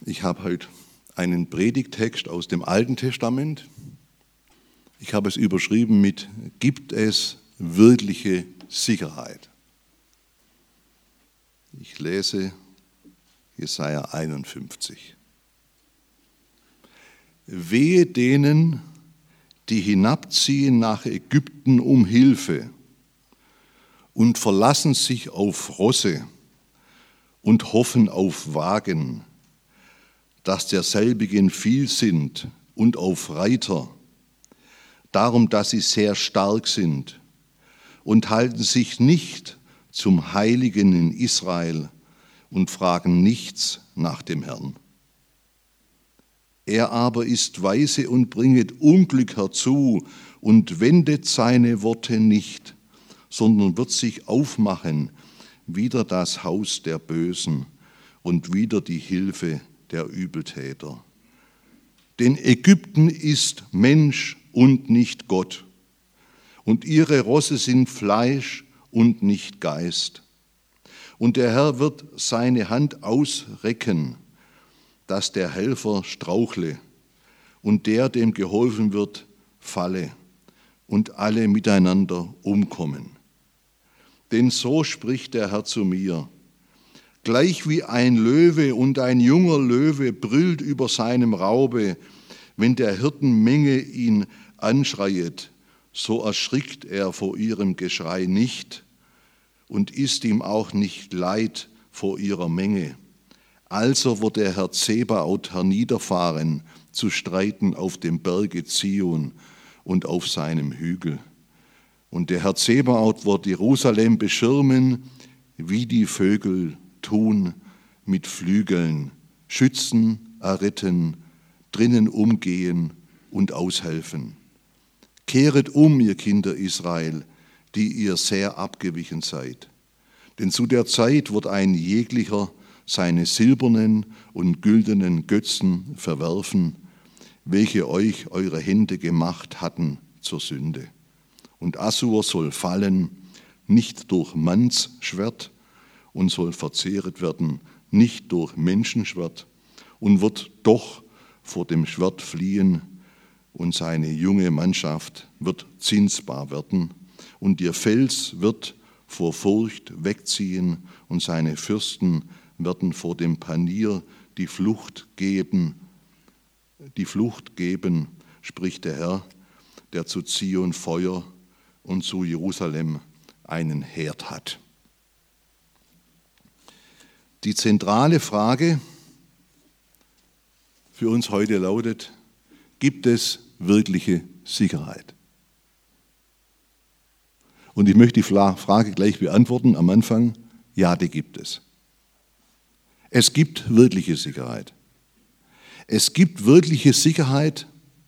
Ich habe heute einen Predigttext aus dem Alten Testament. Ich habe es überschrieben mit „Gibt es wirkliche Sicherheit?" Ich lese Jesaja 51. Wehe denen, die hinabziehen nach Ägypten um Hilfe und verlassen sich auf Rosse und hoffen auf Wagen, dass derselbigen viel sind, und auf Reiter, darum, dass sie sehr stark sind, und halten sich nicht zum Heiligen in Israel und fragen nichts nach dem Herrn. Er aber ist weise und bringet Unglück herzu und wendet seine Worte nicht, sondern wird sich aufmachen wider das Haus der Bösen und wider die Hilfe der Übeltäter. Denn Ägypten ist Mensch und nicht Gott, und ihre Rosse sind Fleisch und nicht Geist. Und der Herr wird seine Hand ausrecken, dass der Helfer strauchle und der, dem geholfen wird, falle und alle miteinander umkommen. Denn so spricht der Herr zu mir: Gleich wie ein Löwe und ein junger Löwe brüllt über seinem Raube, wenn der Hirtenmenge ihn anschreiet, so erschrickt er vor ihrem Geschrei nicht und ist ihm auch nicht leid vor ihrer Menge. Also wird der Herr Zebaoth herniederfahren, zu streiten auf dem Berge Zion und auf seinem Hügel. Und der Herr Zebaoth wird Jerusalem beschirmen, wie die Vögel tun mit Flügeln, schützen, erretten, drinnen umgehen und aushelfen. Kehret um, ihr Kinder Israel, die ihr sehr abgewichen seid. Denn zu der Zeit wird ein jeglicher seine silbernen und güldenen Götzen verwerfen, welche euch eure Hände gemacht hatten zur Sünde. Und Assur soll fallen, nicht durch Mannsschwert, und soll verzehret werden, nicht durch Menschenschwert, und wird doch vor dem Schwert fliehen, und seine junge Mannschaft wird zinsbar werden, und ihr Fels wird vor Furcht wegziehen, und seine Fürsten werden vor dem Panier die Flucht geben, spricht der Herr, der zu Zion Feuer und zu Jerusalem einen Herd hat. Die zentrale Frage für uns heute lautet: Gibt es wirkliche Sicherheit? Und ich möchte die Frage gleich beantworten am Anfang: Ja, die gibt es. Es gibt wirkliche Sicherheit. Es gibt wirkliche Sicherheit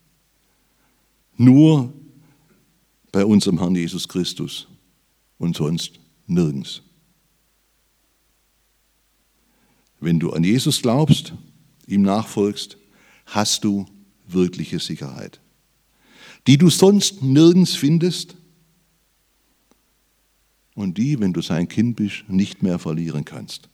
nur bei unserem Herrn Jesus Christus und sonst nirgends. Wenn du an Jesus glaubst, ihm nachfolgst, hast du wirkliche Sicherheit, die du sonst nirgends findest und die, wenn du sein Kind bist, nicht mehr verlieren kannst.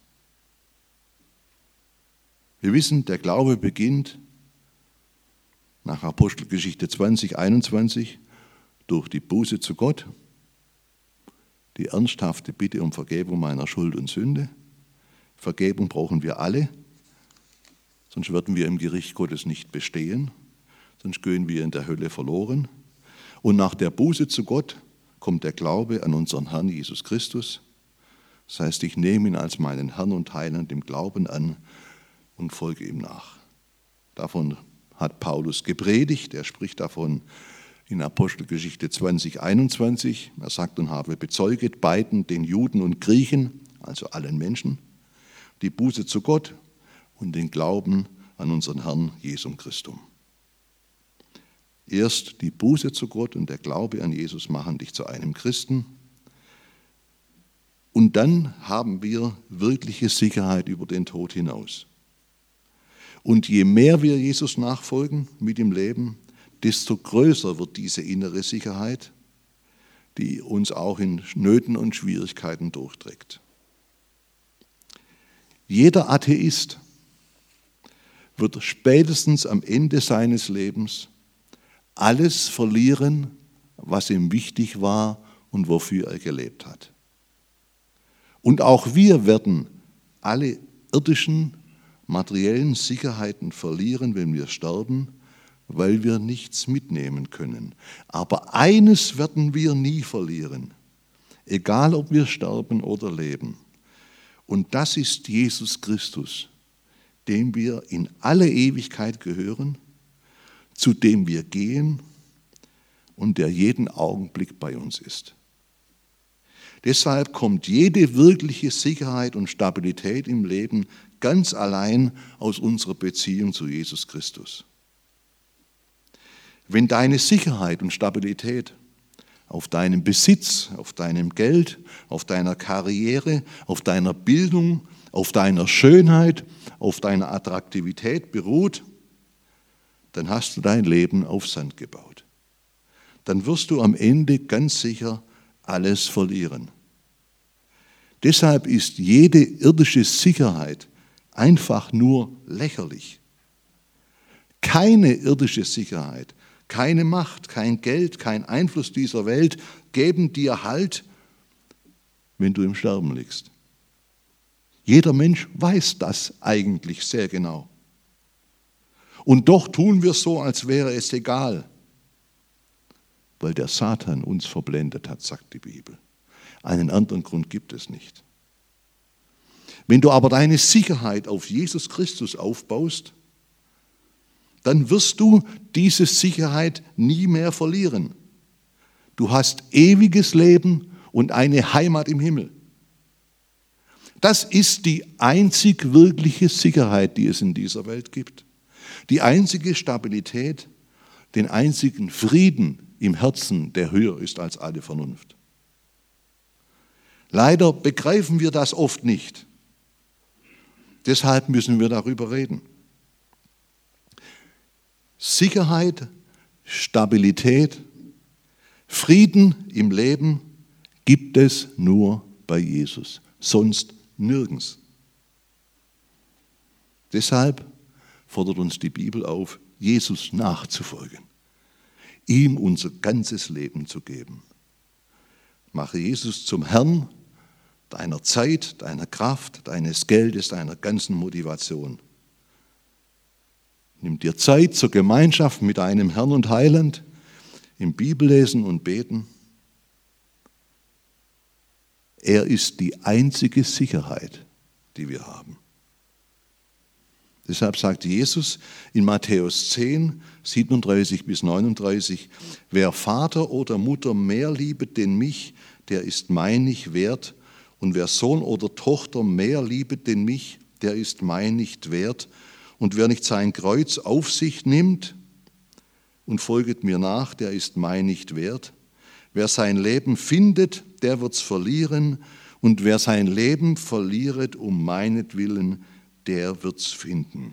Wir wissen, der Glaube beginnt nach Apostelgeschichte 20, 21 durch die Buße zu Gott, die ernsthafte Bitte um Vergebung meiner Schuld und Sünde. Vergebung brauchen wir alle, sonst würden wir im Gericht Gottes nicht bestehen, sonst gehen wir in der Hölle verloren. Und nach der Buße zu Gott kommt der Glaube an unseren Herrn Jesus Christus. Das heißt, ich nehme ihn als meinen Herrn und Heiland im Glauben an und folge ihm nach. Davon hat Paulus gepredigt. Er spricht davon in Apostelgeschichte 20, 21. Er sagt: Und habe bezeuget beiden, den Juden und Griechen, also allen Menschen, die Buße zu Gott und den Glauben an unseren Herrn Jesum Christum. Erst die Buße zu Gott und der Glaube an Jesus machen dich zu einem Christen. Und dann haben wir wirkliche Sicherheit über den Tod hinaus. Und je mehr wir Jesus nachfolgen mit dem Leben, desto größer wird diese innere Sicherheit, die uns auch in Nöten und Schwierigkeiten durchträgt. Jeder Atheist wird spätestens am Ende seines Lebens alles verlieren, was ihm wichtig war und wofür er gelebt hat. Und auch wir werden alle irdischen, materiellen Sicherheiten verlieren, wenn wir sterben, weil wir nichts mitnehmen können. Aber eines werden wir nie verlieren, egal ob wir sterben oder leben. Und das ist Jesus Christus, dem wir in alle Ewigkeit gehören, zu dem wir gehen und der jeden Augenblick bei uns ist. Deshalb kommt jede wirkliche Sicherheit und Stabilität im Leben ganz allein aus unserer Beziehung zu Jesus Christus. Wenn deine Sicherheit und Stabilität auf deinem Besitz, auf deinem Geld, auf deiner Karriere, auf deiner Bildung, auf deiner Schönheit, auf deiner Attraktivität beruht, dann hast du dein Leben auf Sand gebaut. Dann wirst du am Ende ganz sicher alles verlieren. Deshalb ist jede irdische Sicherheit einfach nur lächerlich. Keine irdische Sicherheit, keine Macht, kein Geld, kein Einfluss dieser Welt geben dir Halt, wenn du im Sterben liegst. Jeder Mensch weiß das eigentlich sehr genau. Und doch tun wir so, als wäre es egal, weil der Satan uns verblendet hat, sagt die Bibel. Einen anderen Grund gibt es nicht. Wenn du aber deine Sicherheit auf Jesus Christus aufbaust, dann wirst du diese Sicherheit nie mehr verlieren. Du hast ewiges Leben und eine Heimat im Himmel. Das ist die einzig wirkliche Sicherheit, die es in dieser Welt gibt. Die einzige Stabilität, den einzigen Frieden im Herzen, der höher ist als alle Vernunft. Leider begreifen wir das oft nicht. Deshalb müssen wir darüber reden. Sicherheit, Stabilität, Frieden im Leben gibt es nur bei Jesus, sonst nirgends. Deshalb fordert uns die Bibel auf, Jesus nachzufolgen, ihm unser ganzes Leben zu geben. Mache Jesus zum Herrn deiner Zeit, deiner Kraft, deines Geldes, deiner ganzen Motivation. Nimm dir Zeit zur Gemeinschaft mit deinem Herrn und Heiland, im Bibellesen und Beten. Er ist die einzige Sicherheit, die wir haben. Deshalb sagt Jesus in Matthäus 10, 37 bis 39, wer Vater oder Mutter mehr liebet denn mich, der ist mein nicht wert. Und wer Sohn oder Tochter mehr liebet denn mich, der ist mein nicht wert. Und wer nicht sein Kreuz auf sich nimmt und folget mir nach, der ist mein nicht wert. Wer sein Leben findet, der wird's verlieren. Und wer sein Leben verliert um meinetwillen, der wird's finden.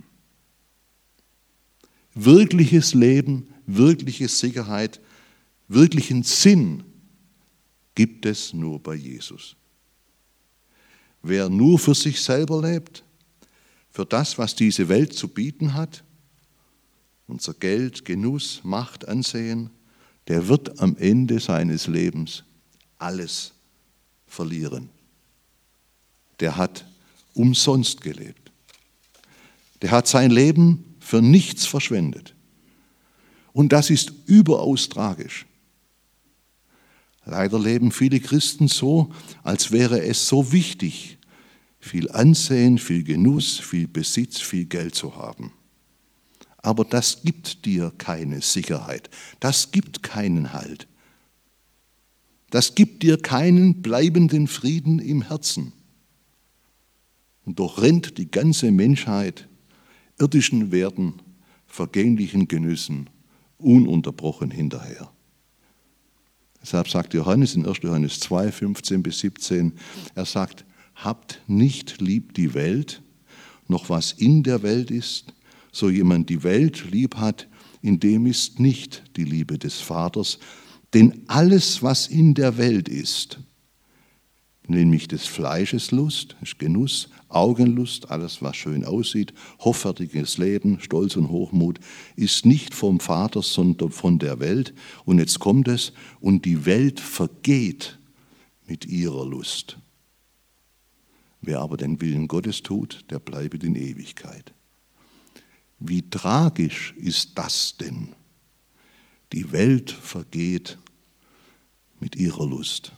Wirkliches Leben, wirkliche Sicherheit, wirklichen Sinn gibt es nur bei Jesus. Wer nur für sich selber lebt, für das, was diese Welt zu bieten hat, unser Geld, Genuss, Macht, Ansehen, der wird am Ende seines Lebens alles verlieren. Der hat umsonst gelebt. Der hat sein Leben für nichts verschwendet. Und das ist überaus tragisch. Leider leben viele Christen so, als wäre es so wichtig, viel Ansehen, viel Genuss, viel Besitz, viel Geld zu haben. Aber das gibt dir keine Sicherheit. Das gibt keinen Halt. Das gibt dir keinen bleibenden Frieden im Herzen. Und doch rennt die ganze Menschheit irdischen Werten, vergänglichen Genüssen ununterbrochen hinterher. Deshalb sagt Johannes in 1. Johannes 2, 15 bis 17, er sagt, habt nicht lieb die Welt, noch was in der Welt ist, so jemand die Welt lieb hat, in dem ist nicht die Liebe des Vaters, denn alles, was in der Welt ist, nämlich des Fleisches Lust, ist Genuss, Augenlust, alles was schön aussieht, hoffärtiges Leben, Stolz und Hochmut, ist nicht vom Vater, sondern von der Welt. Und jetzt kommt es, und die Welt vergeht mit ihrer Lust. Wer aber den Willen Gottes tut, der bleibt in Ewigkeit. Wie tragisch ist das denn? Die Welt vergeht mit ihrer Lust.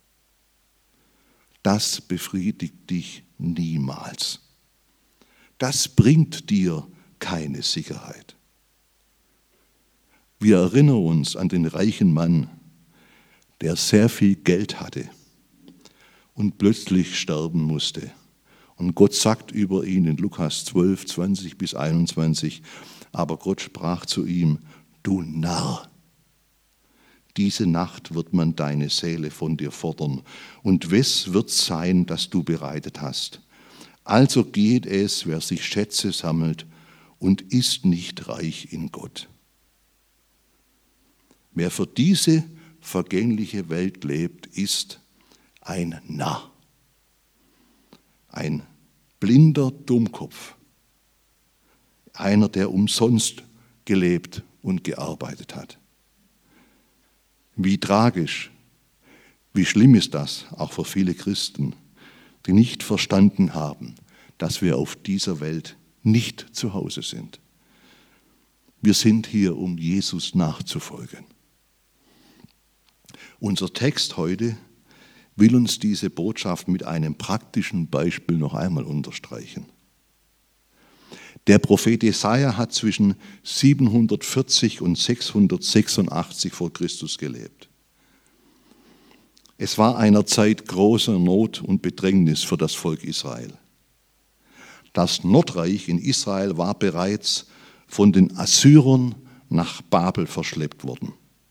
Das befriedigt dich niemals. Das bringt dir keine Sicherheit. Wir erinnern uns an den reichen Mann, der sehr viel Geld hatte und plötzlich sterben musste. Und Gott sagt über ihn in Lukas 12, 20 bis 21, aber Gott sprach zu ihm, du Narr, diese Nacht wird man deine Seele von dir fordern. Und wes wird sein, das du bereitet hast? Also geht es, wer sich Schätze sammelt und ist nicht reich in Gott. Wer für diese vergängliche Welt lebt, ist ein Narr, ein blinder Dummkopf, einer, der umsonst gelebt und gearbeitet hat. Wie tragisch, wie schlimm ist das, auch für viele Christen, die nicht verstanden haben, dass wir auf dieser Welt nicht zu Hause sind. Wir sind hier, um Jesus nachzufolgen. Unser Text heute will uns diese Botschaft mit einem praktischen Beispiel noch einmal unterstreichen. Der Prophet Jesaja hat zwischen 740 und 686 vor Christus gelebt. Es war einer Zeit großer Not und Bedrängnis für das Volk Israel. Das Nordreich in Israel war bereits von den Assyrern nach Babel verschleppt worden.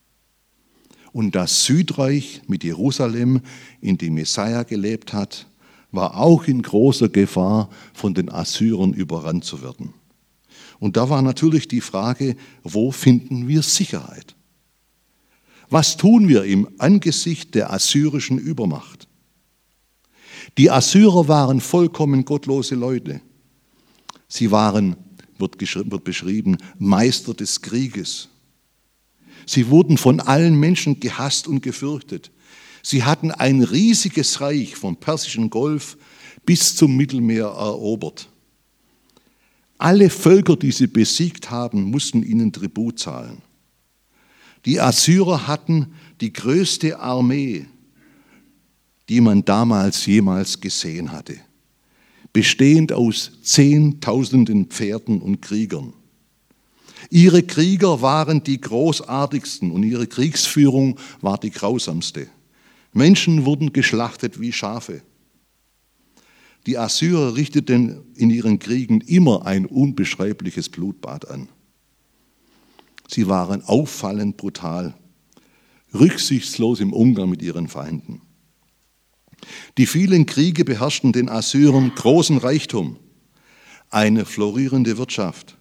Und das Südreich mit Jerusalem, in dem Jesaja gelebt hat, war auch in großer Gefahr, von den Assyrern überrannt zu werden. Und da war natürlich die Frage, wo finden wir Sicherheit? Was tun wir im Angesicht der assyrischen Übermacht? Die Assyrer waren vollkommen gottlose Leute. Sie waren, wird beschrieben, Meister des Krieges. Sie wurden von allen Menschen gehasst und gefürchtet. Sie hatten ein riesiges Reich vom Persischen Golf bis zum Mittelmeer erobert. Alle Völker, die sie besiegt haben, mussten ihnen Tribut zahlen. Die Assyrer hatten die größte Armee, die man damals jemals gesehen hatte, bestehend aus Zehntausenden Pferden und Kriegern. Ihre Krieger waren die großartigsten und ihre Kriegsführung war die grausamste. Menschen wurden geschlachtet wie Schafe. Die Assyrer richteten in ihren Kriegen immer ein unbeschreibliches Blutbad an. Sie waren auffallend brutal, rücksichtslos im Umgang mit ihren Feinden. Die vielen Kriege beherrschten den Assyrern großen Reichtum, eine florierende Wirtschaft.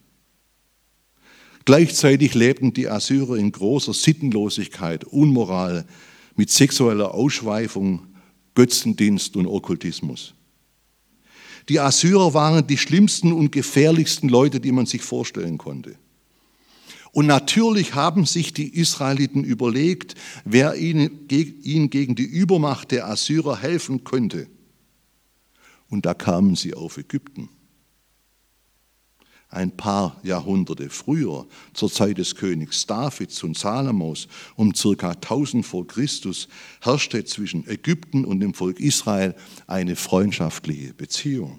Gleichzeitig lebten die Assyrer in großer Sittenlosigkeit, Unmoral, mit sexueller Ausschweifung, Götzendienst und Okkultismus. Die Assyrer waren die schlimmsten und gefährlichsten Leute, die man sich vorstellen konnte. Und natürlich haben sich die Israeliten überlegt, wer ihnen gegen die Übermacht der Assyrer helfen könnte. Und da kamen sie auf Ägypten. Ein paar Jahrhunderte früher, zur Zeit des Königs Davids und Salomos, um ca. 1000 vor Christus, herrschte zwischen Ägypten und dem Volk Israel eine freundschaftliche Beziehung.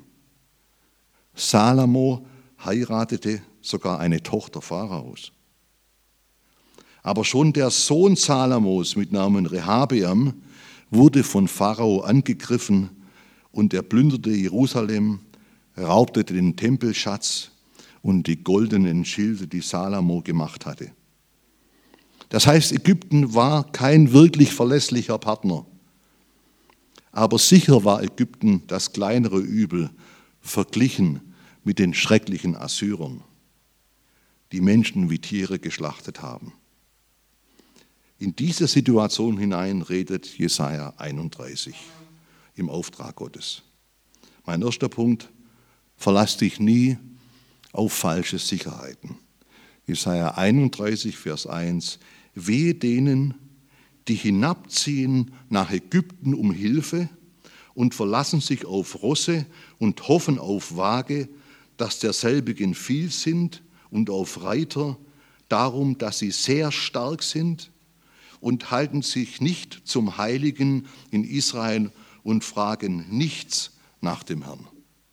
Salomo heiratete sogar eine Tochter Pharaos. Aber schon der Sohn Salomos mit Namen Rehabeam wurde von Pharao angegriffen und er plünderte Jerusalem, raubte den Tempelschatz und die goldenen Schilde, die Salomo gemacht hatte. Das heißt, Ägypten war kein wirklich verlässlicher Partner. Aber sicher war Ägypten das kleinere Übel verglichen mit den schrecklichen Assyrern, die Menschen wie Tiere geschlachtet haben. In diese Situation hinein redet Jesaja 31. im Auftrag Gottes. Mein erster Punkt: Verlass dich nie auf falsche Sicherheiten. Jesaja 31, Vers 1: Wehe denen, die hinabziehen nach Ägypten um Hilfe und verlassen sich auf Rosse und hoffen auf Waage, dass derselbigen viel sind, und auf Reiter, darum, dass sie sehr stark sind, und halten sich nicht zum Heiligen in Israel und fragen nichts nach dem Herrn.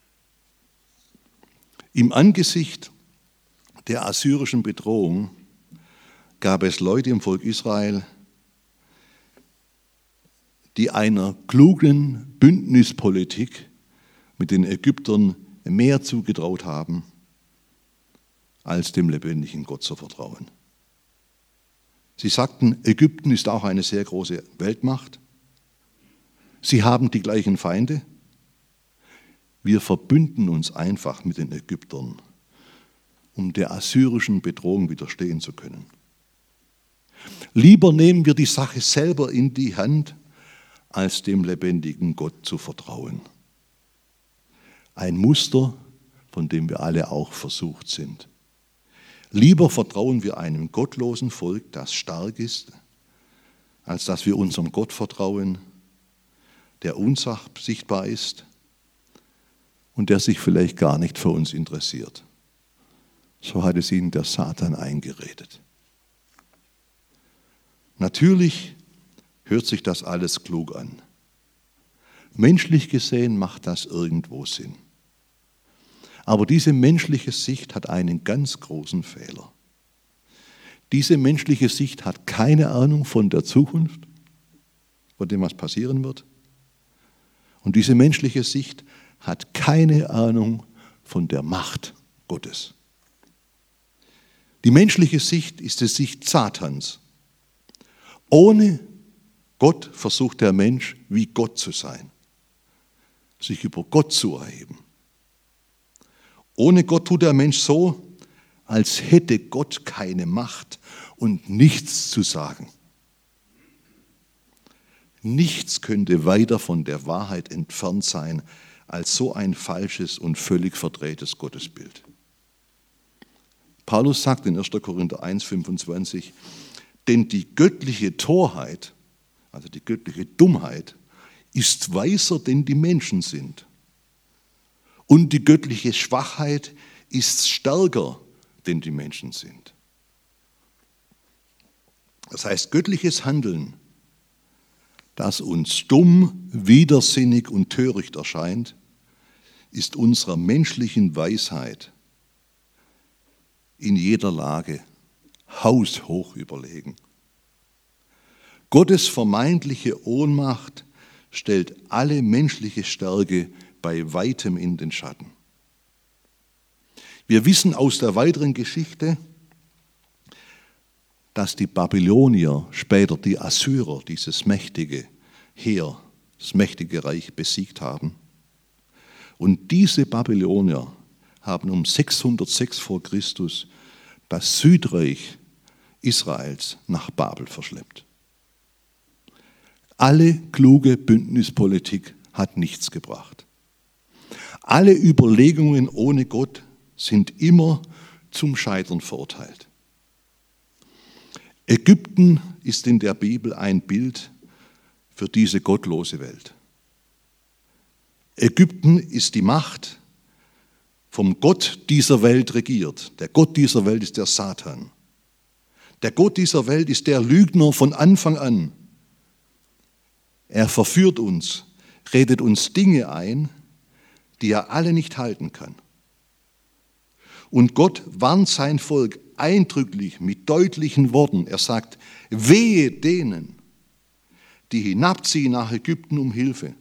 Im Angesicht der assyrischen Bedrohung gab es Leute im Volk Israel, die einer klugen Bündnispolitik mit den Ägyptern mehr zugetraut haben, als dem lebendigen Gott zu vertrauen. Sie sagten, Ägypten ist auch eine sehr große Weltmacht. Sie haben die gleichen Feinde. Wir verbünden uns einfach mit den Ägyptern, um der assyrischen Bedrohung widerstehen zu können. Lieber nehmen wir die Sache selber in die Hand, als dem lebendigen Gott zu vertrauen. Ein Muster, von dem wir alle auch versucht sind. Lieber vertrauen wir einem gottlosen Volk, das stark ist, als dass wir unserem Gott vertrauen, der unsichtbar ist und der sich vielleicht gar nicht für uns interessiert. So hat es ihnen der Satan eingeredet. Natürlich hört sich das alles klug an. Menschlich gesehen macht das irgendwo Sinn. Aber diese menschliche Sicht hat einen ganz großen Fehler. Diese menschliche Sicht hat keine Ahnung von der Zukunft, von dem, was passieren wird. Und diese menschliche Sicht hat keine Ahnung von der Macht Gottes. Die menschliche Sicht ist die Sicht Satans. Ohne Gott versucht der Mensch, wie Gott zu sein, sich über Gott zu erheben. Ohne Gott tut der Mensch so, als hätte Gott keine Macht und nichts zu sagen. Nichts könnte weiter von der Wahrheit entfernt sein, als so ein falsches und völlig verdrehtes Gottesbild. Paulus sagt in 1. Korinther 1,25, denn die göttliche Torheit, also die göttliche Dummheit, ist weiser, denn die Menschen sind. Und die göttliche Schwachheit ist stärker, denn die Menschen sind. Das heißt, göttliches Handeln, das uns dumm, widersinnig und töricht erscheint, ist unserer menschlichen Weisheit in jeder Lage haushoch überlegen. Gottes vermeintliche Ohnmacht stellt alle menschliche Stärke bei weitem in den Schatten. Wir wissen aus der weiteren Geschichte, dass die Babylonier, später die Assyrer, dieses mächtige Heer, das mächtige Reich besiegt haben. Und diese Babylonier haben um 606 vor Christus das Südreich Israels nach Babel verschleppt. Alle kluge Bündnispolitik hat nichts gebracht. Alle Überlegungen ohne Gott sind immer zum Scheitern verurteilt. Ägypten ist in der Bibel ein Bild für diese gottlose Welt. Ägypten ist die Macht, vom Gott dieser Welt regiert. Der Gott dieser Welt ist der Satan. Der Gott dieser Welt ist der Lügner von Anfang an. Er verführt uns, redet uns Dinge ein, die er alle nicht halten kann. Und Gott warnt sein Volk eindrücklich mit deutlichen Worten. Er sagt, wehe denen, die hinabziehen nach Ägypten um Hilfe.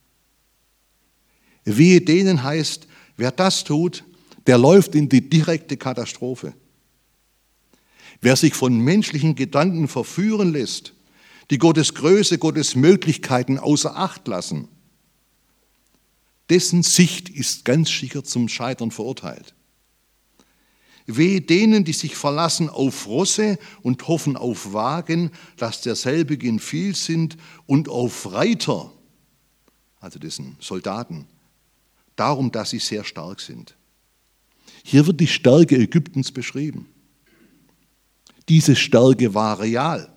Wehe denen heißt, wer das tut, der läuft in die direkte Katastrophe. Wer sich von menschlichen Gedanken verführen lässt, die Gottes Größe, Gottes Möglichkeiten außer Acht lassen, dessen Sicht ist ganz sicher zum Scheitern verurteilt. Wehe denen, die sich verlassen auf Rosse und hoffen auf Wagen, dass derselbigen viel sind, und auf Reiter, also dessen Soldaten, darum, dass sie sehr stark sind. Hier wird die Stärke Ägyptens beschrieben. Diese Stärke war real.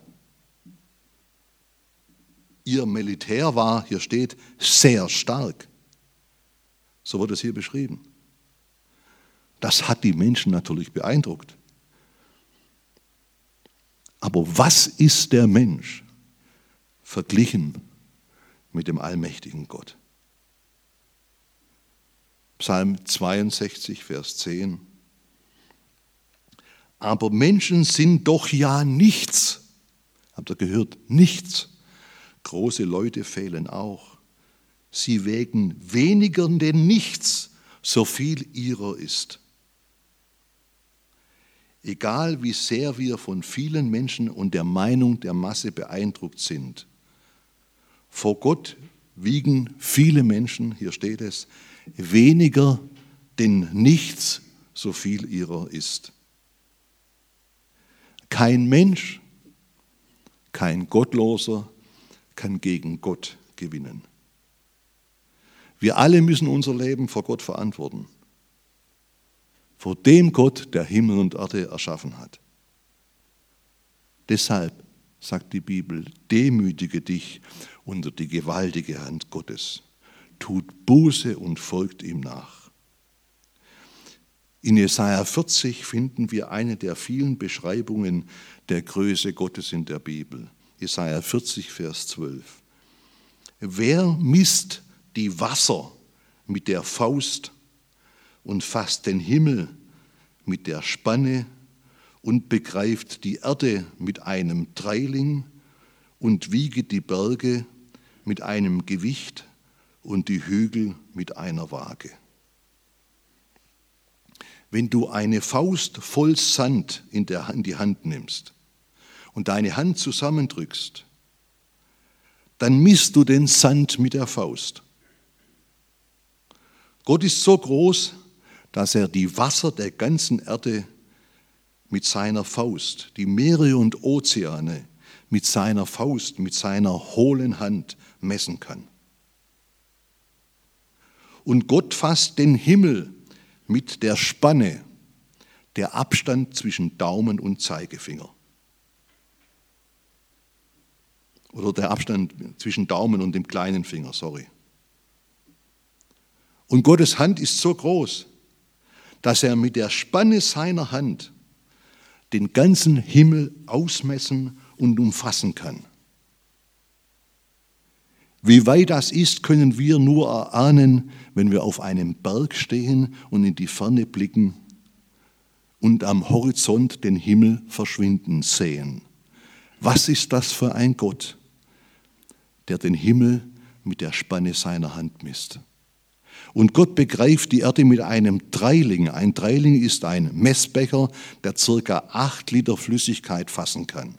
Ihr Militär war, hier steht, sehr stark. So wird es hier beschrieben. Das hat die Menschen natürlich beeindruckt. Aber was ist der Mensch verglichen mit dem allmächtigen Gott? Psalm 62, Vers 10. Aber Menschen sind doch ja nichts. Habt ihr gehört? Nichts. Große Leute fehlen auch. Sie wägen weniger denn nichts, so viel ihrer ist. Egal wie sehr wir von vielen Menschen und der Meinung der Masse beeindruckt sind, vor Gott wiegen viele Menschen, hier steht es, weniger denn nichts, so viel ihrer ist. Kein Mensch, kein Gottloser kann gegen Gott gewinnen. Wir alle müssen unser Leben vor Gott verantworten. Vor dem Gott, der Himmel und Erde erschaffen hat. Deshalb, sagt die Bibel, demütige dich unter die gewaltige Hand Gottes. Tut Buße und folgt ihm nach. In Jesaja 40 finden wir eine der vielen Beschreibungen der Größe Gottes in der Bibel. Jesaja 40, Vers 12. Wer misst die Wasser mit der Faust und fasst den Himmel mit der Spanne und begreift die Erde mit einem Dreiling und wieget die Berge mit einem Gewicht und die Hügel mit einer Waage. Wenn du eine Faust voll Sand in die Hand nimmst und deine Hand zusammendrückst, dann misst du den Sand mit der Faust. Gott ist so groß, dass er die Wasser der ganzen Erde mit seiner Faust, die Meere und Ozeane mit seiner Faust, mit seiner hohlen Hand messen kann. Und Gott fasst den Himmel mit der Spanne, der Abstand zwischen Daumen und Zeigefinger. Oder der Abstand zwischen Daumen und dem kleinen Finger, sorry. Und Gottes Hand ist so groß, dass er mit der Spanne seiner Hand den ganzen Himmel ausmessen und umfassen kann. Wie weit das ist, können wir nur erahnen, wenn wir auf einem Berg stehen und in die Ferne blicken und am Horizont den Himmel verschwinden sehen. Was ist das für ein Gott, der den Himmel mit der Spanne seiner Hand misst? Und Gott begreift die Erde mit einem Dreiling. Ein Dreiling ist ein Messbecher, der ca. 8 Liter Flüssigkeit fassen kann.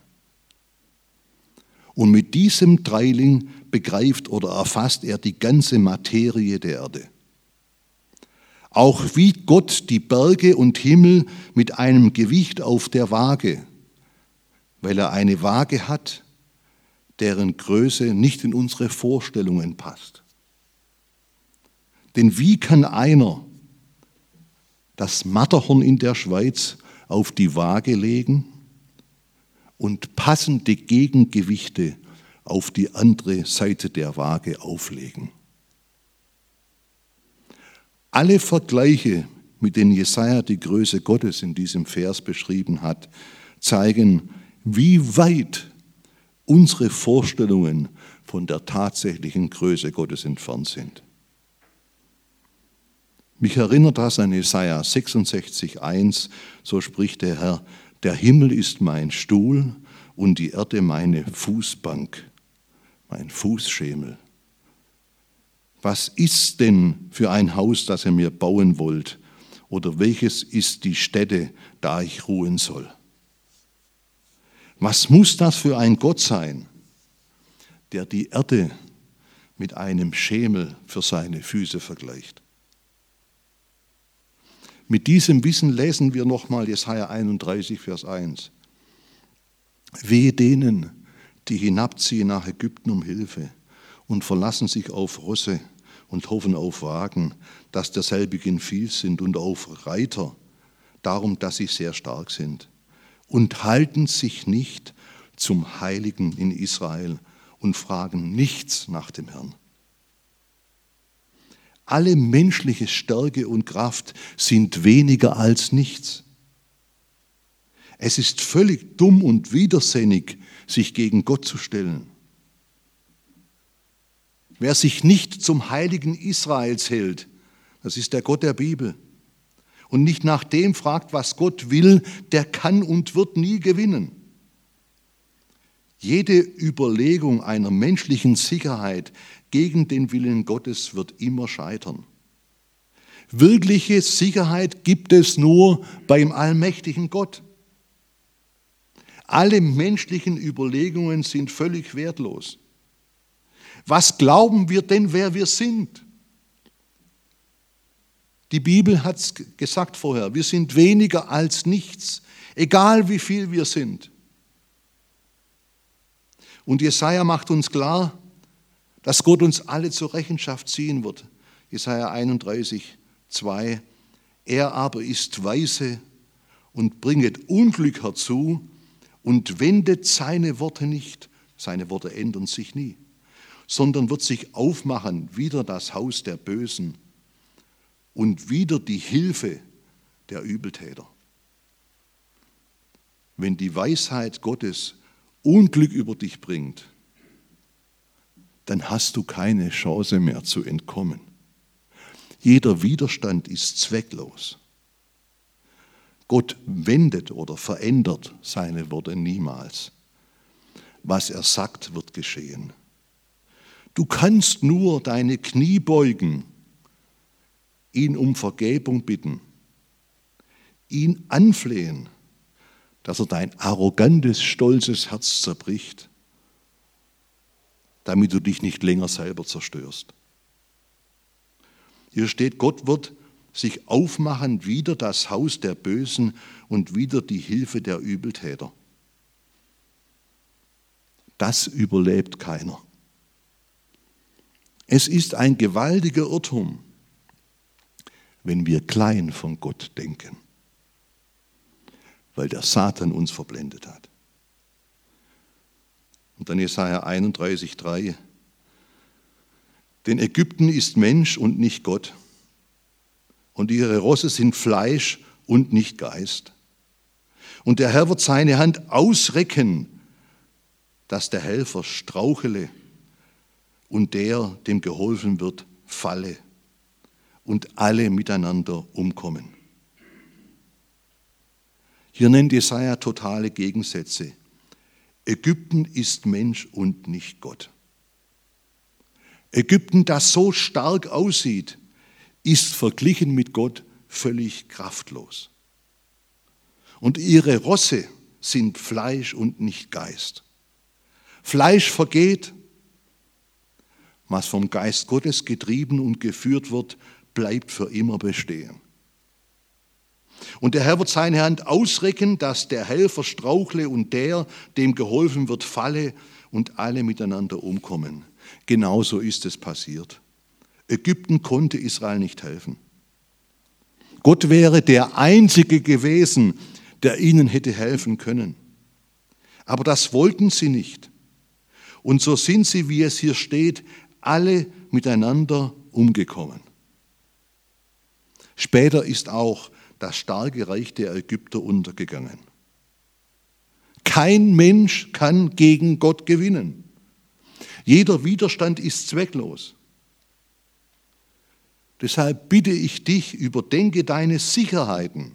Und mit diesem Dreiling begreift oder erfasst er die ganze Materie der Erde. Auch wiegt Gott die Berge und Himmel mit einem Gewicht auf der Waage, weil er eine Waage hat, deren Größe nicht in unsere Vorstellungen passt. Denn wie kann einer das Matterhorn in der Schweiz auf die Waage legen und passende Gegengewichte auf die andere Seite der Waage auflegen? Alle Vergleiche, mit denen Jesaja die Größe Gottes in diesem Vers beschrieben hat, zeigen, wie weit unsere Vorstellungen von der tatsächlichen Größe Gottes entfernt sind. Mich erinnert das an Jesaja 66,1, so spricht der Herr, der Himmel ist mein Stuhl und die Erde meine Fußbank, mein Fußschemel. Was ist denn für ein Haus, das ihr mir bauen wollt? Oder welches ist die Stätte, da ich ruhen soll? Was muss das für ein Gott sein, der die Erde mit einem Schemel für seine Füße vergleicht? Mit diesem Wissen lesen wir nochmal Jesaja 31, Vers 1. Wehe denen, die hinabziehen nach Ägypten um Hilfe und verlassen sich auf Rosse und hoffen auf Wagen, dass derselbigen viel sind, und auf Reiter, darum, dass sie sehr stark sind, und halten sich nicht zum Heiligen in Israel und fragen nichts nach dem Herrn. Alle menschliche Stärke und Kraft sind weniger als nichts. Es ist völlig dumm und widersinnig, sich gegen Gott zu stellen. Wer sich nicht zum Heiligen Israels hält, das ist der Gott der Bibel, und nicht nach dem fragt, was Gott will, der kann und wird nie gewinnen. Jede Überlegung einer menschlichen Sicherheit gegen den Willen Gottes wird immer scheitern. Wirkliche Sicherheit gibt es nur beim allmächtigen Gott. Alle menschlichen Überlegungen sind völlig wertlos. Was glauben wir denn, wer wir sind? Die Bibel hat es gesagt vorher, wir sind weniger als nichts, egal wie viel wir sind. Und Jesaja macht uns klar, dass Gott uns alle zur Rechenschaft ziehen wird. Jesaja 31, 2. Er aber ist weise und bringet Unglück herzu und wendet seine Worte nicht. Seine Worte ändern sich nie, sondern wird sich aufmachen, wider das Haus der Bösen und wider die Hilfe der Übeltäter. Wenn die Weisheit Gottes Unglück über dich bringt, dann hast du keine Chance mehr zu entkommen. Jeder Widerstand ist zwecklos. Gott wendet oder verändert seine Worte niemals. Was er sagt, wird geschehen. Du kannst nur deine Knie beugen, ihn um Vergebung bitten, ihn anflehen, dass er dein arrogantes, stolzes Herz zerbricht, damit du dich nicht länger selber zerstörst. Hier steht, Gott wird sich aufmachen wider das Haus der Bösen und wider die Hilfe der Übeltäter. Das überlebt keiner. Es ist ein gewaltiger Irrtum, wenn wir klein von Gott denken, weil der Satan uns verblendet hat. Und dann Jesaja 31, 3. Denn Ägypten ist Mensch und nicht Gott, und ihre Rosse sind Fleisch und nicht Geist. Und der Herr wird seine Hand ausrecken, dass der Helfer strauchele und der, dem geholfen wird, falle und alle miteinander umkommen. Hier nennt Jesaja totale Gegensätze. Ägypten ist Mensch und nicht Gott. Ägypten, das so stark aussieht, ist verglichen mit Gott völlig kraftlos. Und ihre Rosse sind Fleisch und nicht Geist. Fleisch vergeht, was vom Geist Gottes getrieben und geführt wird, bleibt für immer bestehen. Und der Herr wird seine Hand ausrecken, dass der Helfer strauchle und der, dem geholfen wird, falle und alle miteinander umkommen. Genauso ist es passiert. Ägypten konnte Israel nicht helfen. Gott wäre der Einzige gewesen, der ihnen hätte helfen können. Aber das wollten sie nicht. Und so sind sie, wie es hier steht, alle miteinander umgekommen. Später ist auch das starke Reich der Ägypter untergegangen. Kein Mensch kann gegen Gott gewinnen. Jeder Widerstand ist zwecklos. Deshalb bitte ich dich, überdenke deine Sicherheiten.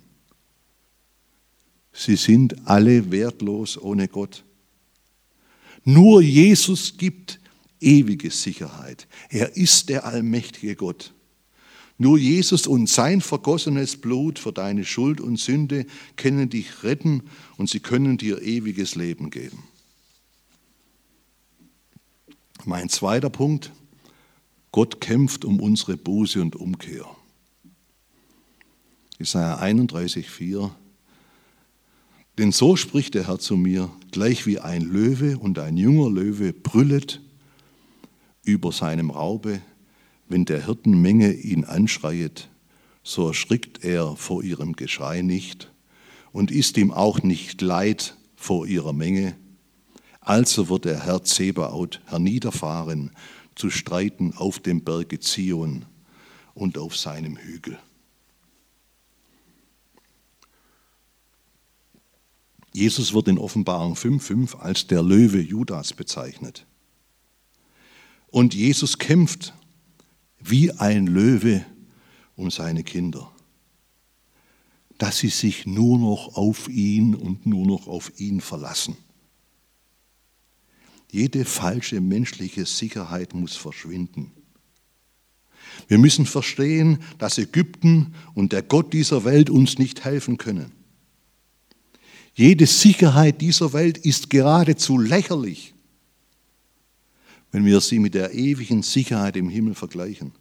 Sie sind alle wertlos ohne Gott. Nur Jesus gibt ewige Sicherheit. Er ist der allmächtige Gott. Nur Jesus und sein vergossenes Blut für deine Schuld und Sünde können dich retten und sie können dir ewiges Leben geben. Mein zweiter Punkt: Gott kämpft um unsere Buße und Umkehr. Jesaja 31, 4. Denn so spricht der Herr zu mir, gleich wie ein Löwe und ein junger Löwe brüllet über seinem Raube, wenn der Hirtenmenge ihn anschreit, so erschrickt er vor ihrem Geschrei nicht und ist ihm auch nicht leid vor ihrer Menge. Also wird der Herr Zebaoth herniederfahren, zu streiten auf dem Berge Zion und auf seinem Hügel. Jesus wird in Offenbarung 5,5 als der Löwe Judas bezeichnet. Und Jesus kämpft wie ein Löwe um seine Kinder, dass sie sich nur noch auf ihn und nur noch auf ihn verlassen. Jede falsche menschliche Sicherheit muss verschwinden. Wir müssen verstehen, dass Ägypten und der Gott dieser Welt uns nicht helfen können. Jede Sicherheit dieser Welt ist geradezu lächerlich, wenn wir sie mit der ewigen Sicherheit im Himmel vergleichen.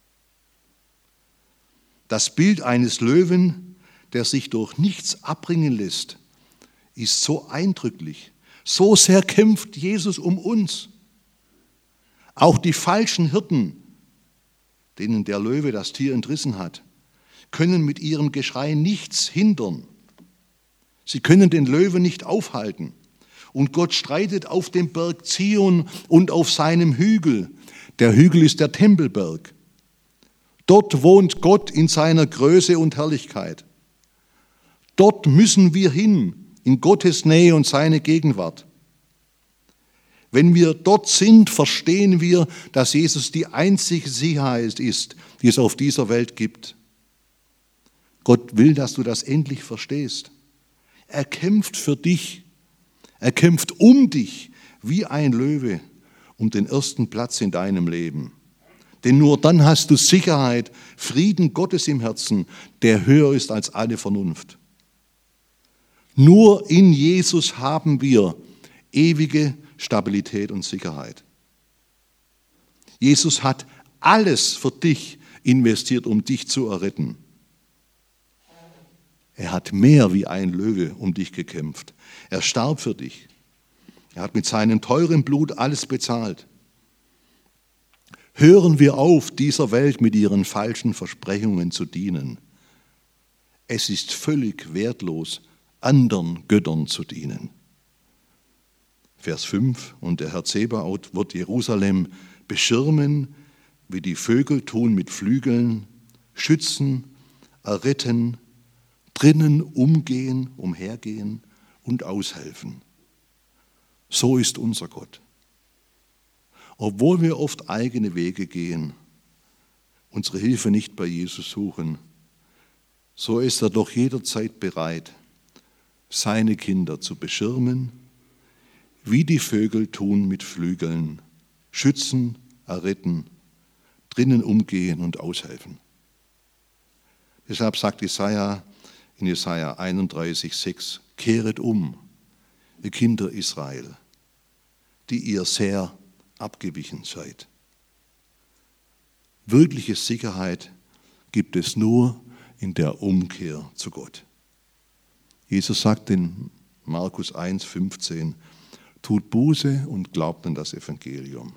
Das Bild eines Löwen, der sich durch nichts abbringen lässt, ist so eindrücklich. So sehr kämpft Jesus um uns. Auch die falschen Hirten, denen der Löwe das Tier entrissen hat, können mit ihrem Geschrei nichts hindern. Sie können den Löwen nicht aufhalten. Und Gott streitet auf dem Berg Zion und auf seinem Hügel. Der Hügel ist der Tempelberg. Dort wohnt Gott in seiner Größe und Herrlichkeit. Dort müssen wir hin, in Gottes Nähe und seine Gegenwart. Wenn wir dort sind, verstehen wir, dass Jesus die einzige Sicherheit ist, die es auf dieser Welt gibt. Gott will, dass du das endlich verstehst. Er kämpft für dich. Er kämpft um dich wie ein Löwe um den ersten Platz in deinem Leben. Denn nur dann hast du Sicherheit, Frieden Gottes im Herzen, der höher ist als alle Vernunft. Nur in Jesus haben wir ewige Stabilität und Sicherheit. Jesus hat alles für dich investiert, um dich zu erretten. Er hat mehr wie ein Löwe um dich gekämpft. Er starb für dich. Er hat mit seinem teuren Blut alles bezahlt. Hören wir auf, dieser Welt mit ihren falschen Versprechungen zu dienen. Es ist völlig wertlos, anderen Göttern zu dienen. Vers 5, und der Herr Zebaoth wird Jerusalem beschirmen, wie die Vögel tun mit Flügeln, schützen, erretten, drinnen umgehen, umhergehen und aushelfen. So ist unser Gott. Obwohl wir oft eigene Wege gehen, unsere Hilfe nicht bei Jesus suchen, so ist er doch jederzeit bereit, seine Kinder zu beschirmen, wie die Vögel tun mit Flügeln, schützen, erretten, drinnen umgehen und aushelfen. Deshalb sagt Jesaja in Jesaja 31,6, kehret um, ihr Kinder Israel, die ihr sehr abgewichen seid. Wirkliche Sicherheit gibt es nur in der Umkehr zu Gott. Jesus sagt in Markus 1,15, tut Buße und glaubt an das Evangelium.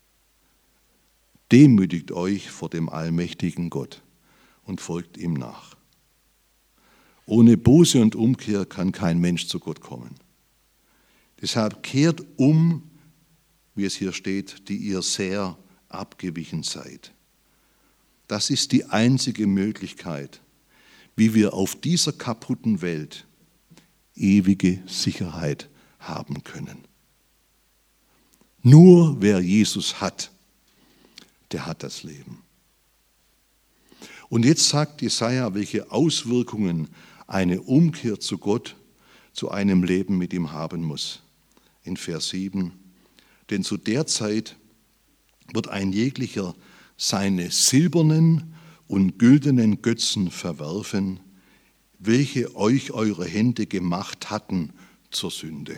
Demütigt euch vor dem allmächtigen Gott und folgt ihm nach. Ohne Buße und Umkehr kann kein Mensch zu Gott kommen. Deshalb kehrt um, wie es hier steht, die ihr sehr abgewichen seid. Das ist die einzige Möglichkeit, wie wir auf dieser kaputten Welt ewige Sicherheit haben können. Nur wer Jesus hat, der hat das Leben. Und jetzt sagt Jesaja, welche Auswirkungen eine Umkehr zu Gott, zu einem Leben mit ihm haben muss. In Vers 7, denn zu der Zeit wird ein jeglicher seine silbernen und güldenen Götzen verwerfen, welche euch eure Hände gemacht hatten zur Sünde.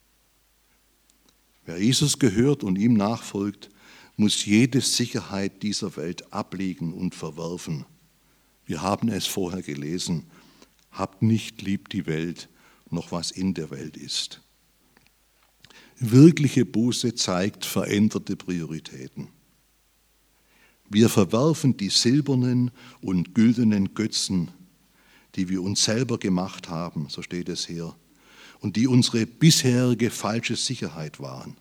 Wer Jesus gehört und ihm nachfolgt, muss jede Sicherheit dieser Welt ablegen und verwerfen. Wir haben es vorher gelesen, habt nicht lieb die Welt, noch was in der Welt ist. Wirkliche Buße zeigt veränderte Prioritäten. Wir verwerfen die silbernen und güldenen Götzen, die wir uns selber gemacht haben, so steht es hier, und die unsere bisherige falsche Sicherheit waren.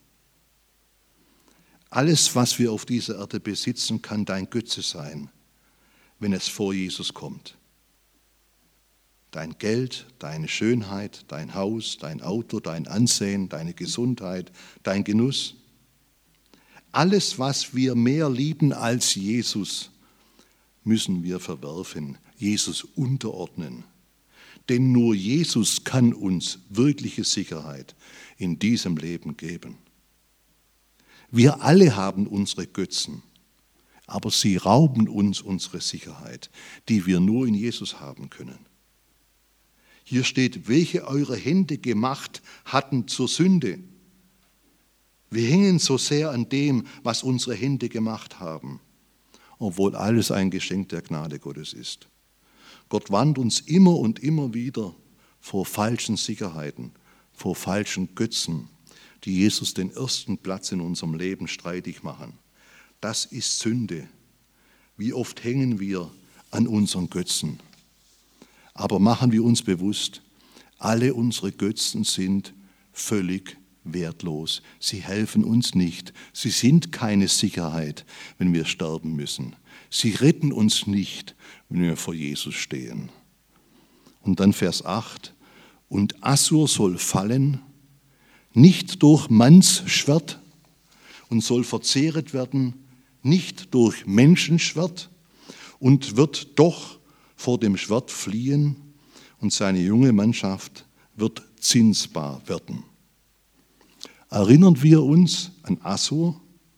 Alles, was wir auf dieser Erde besitzen, kann dein Götze sein, wenn es vor Jesus kommt. Dein Geld, deine Schönheit, dein Haus, dein Auto, dein Ansehen, deine Gesundheit, dein Genuss. Alles, was wir mehr lieben als Jesus, müssen wir verwerfen, Jesus unterordnen. Denn nur Jesus kann uns wirkliche Sicherheit in diesem Leben geben. Wir alle haben unsere Götzen, aber sie rauben uns unsere Sicherheit, die wir nur in Jesus haben können. Hier steht, welche eure Hände gemacht hatten zur Sünde. Wir hängen so sehr an dem, was unsere Hände gemacht haben, obwohl alles ein Geschenk der Gnade Gottes ist. Gott warnt uns immer und immer wieder vor falschen Sicherheiten, vor falschen Götzen, die Jesus den ersten Platz in unserem Leben streitig machen. Das ist Sünde. Wie oft hängen wir an unseren Götzen? Aber machen wir uns bewusst, alle unsere Götzen sind völlig wertlos. Sie helfen uns nicht. Sie sind keine Sicherheit, wenn wir sterben müssen. Sie retten uns nicht, wenn wir vor Jesus stehen. Und dann Vers 8. Und Assur soll fallen, nicht durch Manns Schwert, und soll verzehret werden, nicht durch Menschenschwert, und wird doch vor dem Schwert fliehen, und seine junge Mannschaft wird zinsbar werden. Erinnern wir uns an Assur?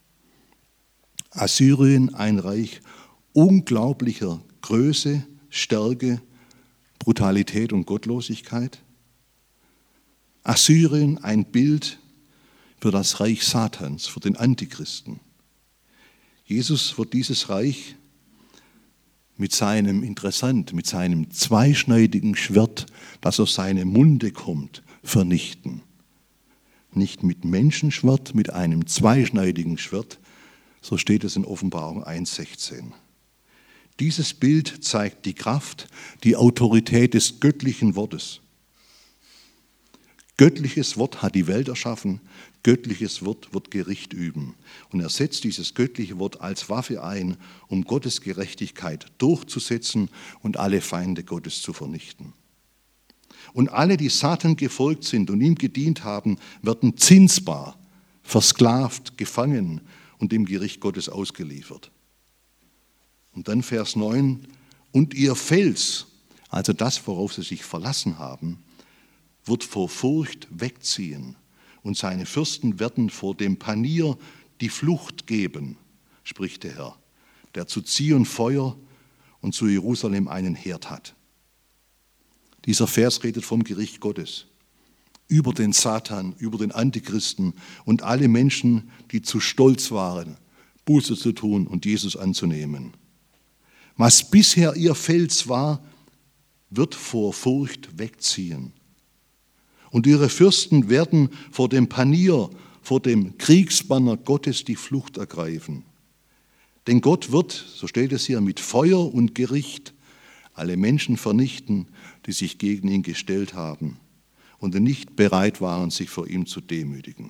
Assyrien, ein Reich unglaublicher Größe, Stärke, Brutalität und Gottlosigkeit. Assyrien, ein Bild für das Reich Satans, für den Antichristen. Jesus wird dieses Reich mit seinem zweischneidigen Schwert, das aus seinem Munde kommt, vernichten. Nicht mit Menschenschwert, mit einem zweischneidigen Schwert, so steht es in Offenbarung 1,16. Dieses Bild zeigt die Kraft, die Autorität des göttlichen Wortes. Göttliches Wort hat die Welt erschaffen, göttliches Wort wird Gericht üben. Und er setzt dieses göttliche Wort als Waffe ein, um Gottes Gerechtigkeit durchzusetzen und alle Feinde Gottes zu vernichten. Und alle, die Satan gefolgt sind und ihm gedient haben, werden zinsbar, versklavt, gefangen und dem Gericht Gottes ausgeliefert. Und dann Vers 9, und ihr Fels, also das, worauf sie sich verlassen haben, wird vor Furcht wegziehen und seine Fürsten werden vor dem Panier die Flucht geben, spricht der Herr, der zu Zion Feuer und zu Jerusalem einen Herd hat. Dieser Vers redet vom Gericht Gottes über den Satan, über den Antichristen und alle Menschen, die zu stolz waren, Buße zu tun und Jesus anzunehmen. Was bisher ihr Fels war, wird vor Furcht wegziehen. Und ihre Fürsten werden vor dem Panier, vor dem Kriegsbanner Gottes die Flucht ergreifen. Denn Gott wird, so steht es hier, mit Feuer und Gericht alle Menschen vernichten, die sich gegen ihn gestellt haben und nicht bereit waren, sich vor ihm zu demütigen.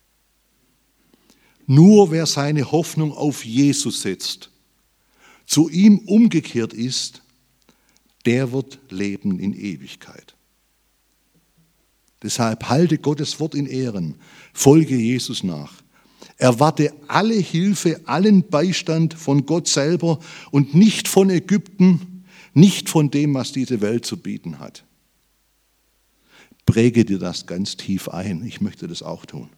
Nur wer seine Hoffnung auf Jesus setzt, zu ihm umgekehrt ist, der wird leben in Ewigkeit. Deshalb halte Gottes Wort in Ehren, folge Jesus nach. Erwarte alle Hilfe, allen Beistand von Gott selber und nicht von Ägypten, nicht von dem, was diese Welt zu bieten hat. Präge dir das ganz tief ein. Ich möchte das auch tun.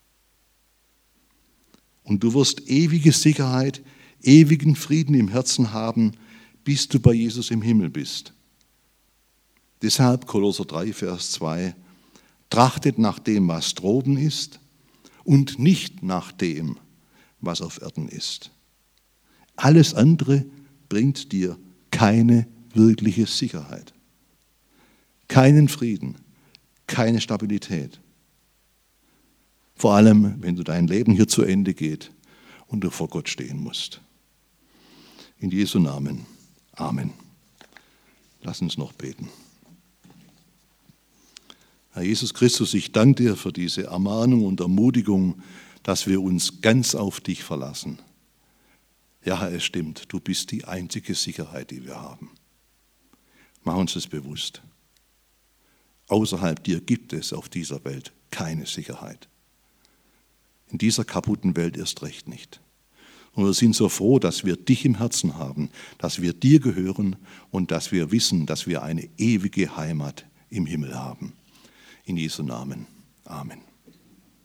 Und du wirst ewige Sicherheit, ewigen Frieden im Herzen haben, bis du bei Jesus im Himmel bist. Deshalb Kolosser 3, Vers 2, trachtet nach dem, was droben ist und nicht nach dem, was auf Erden ist. Alles andere bringt dir keine wirkliche Sicherheit, keinen Frieden, keine Stabilität. Vor allem, wenn du dein Leben hier zu Ende geht und du vor Gott stehen musst. In Jesu Namen. Amen. Lass uns noch beten. Herr Jesus Christus, ich danke dir für diese Ermahnung und Ermutigung, dass wir uns ganz auf dich verlassen. Ja, Herr, es stimmt, du bist die einzige Sicherheit, die wir haben. Mach uns das bewusst. Außerhalb dir gibt es auf dieser Welt keine Sicherheit. In dieser kaputten Welt erst recht nicht. Und wir sind so froh, dass wir dich im Herzen haben, dass wir dir gehören und dass wir wissen, dass wir eine ewige Heimat im Himmel haben. In Jesu Namen. Amen.